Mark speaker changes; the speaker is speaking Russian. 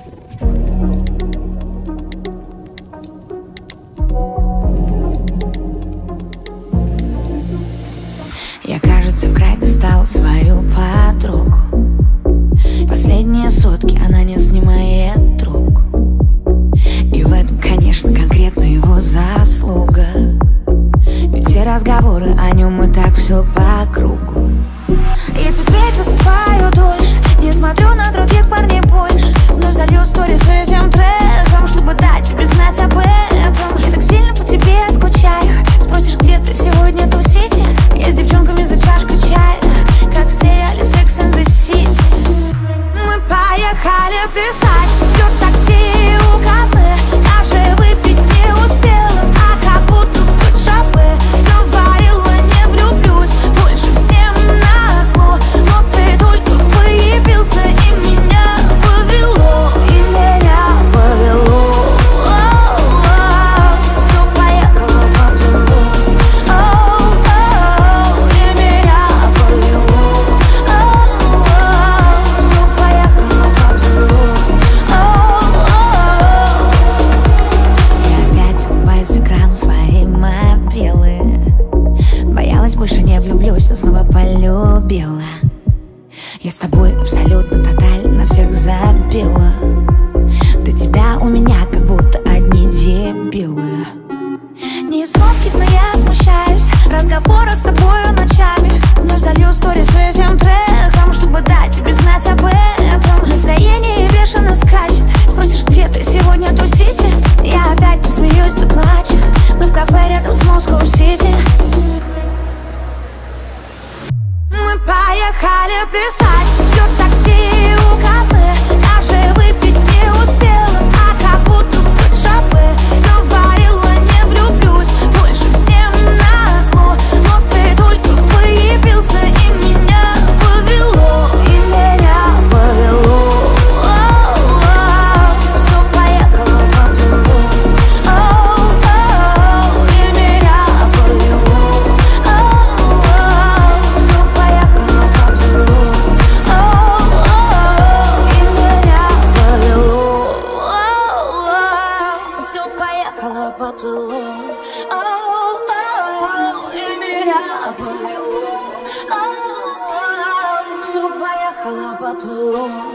Speaker 1: Я, кажется, в край достал свою подругу. Последние сутки она не снимает трубку. И в этом, конечно, конкретно его заслуга. Ведь все разговоры о нем и так все по кругу. Я теперь засыпаю дольше, не смотрю на других парней больше. Но залью стори с этим треком, чтобы дать тебе знать об этом. Я так сильно по тебе скучаю. Спросишь, где ты сегодня тусите? Я с девчонками за чашкой чая, как в сериале Sex and the City. Мы поехали плясать, ждет такси у кафе. Даже выпить не успела, а как будто под шафе. Говорила, не влюблюсь больше всем назло. Но ты только появился, и меня повело. И меня повело. Все поехало поплыло. И меня повело. Все поехало поплыло. Я опять улыбаюсь экрану своей мобилы. Боялась, больше не влюблюсь, но снова полюбила. Я с тобой абсолютно тотально всех забила. До тебя у меня как будто одни дебилы. Не из сладких, но я смущаюсь в разговорах с тобою ночами. Но залью стори с этим треком, чтобы дать тебе знать об этом. Настроение бешено скачет. Спросишь, где ты сегодня тусите? Я опять посмеюсь, заплачу. Мы в кафе рядом с Москва-Сити. Мы поехали плясать, ждет такси у кафе. Даже выпить не успела, а как будто под шафе. Говорила, не влюблюсь больше всем назло. Но ты только появился, и меня повело. И меня повело. Все поехало поплыло. И меня повело. Все поехало поплыло. И меня повело. Все поехало поплыло. И меня повело. Все поехало поплыло.